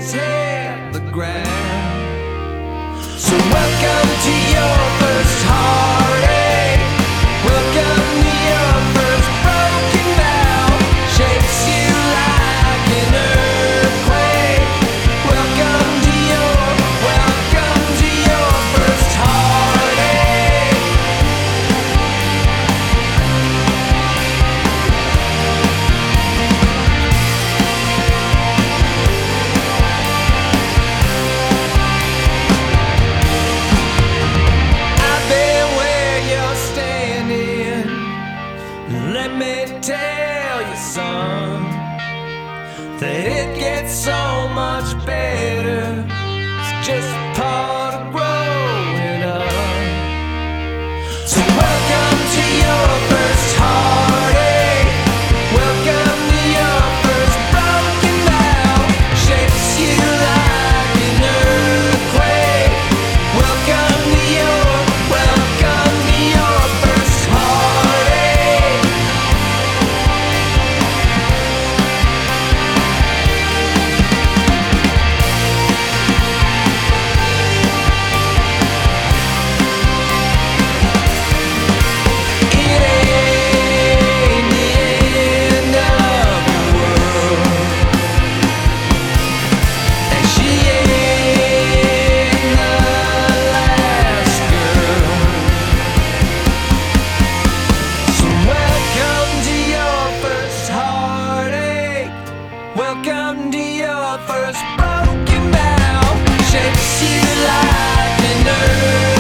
has hit the ground. So welcome to your first heartache. Welcome to your first broken bow. Shakes you like an earthquake. Welcome to your first heartache. I've been where you're standing. Let me tell you, son, that it gets so much better. It's just part of growing up. So welcome to your first heartache. Welcome to your first broken bow. Shakes you like an earthquake. Welcome to your first heartache. It ain't the end of the world, and she ain't the last girl. So welcome to your first heartache. Welcome to your first broken bow. Shakes you like an earthquake.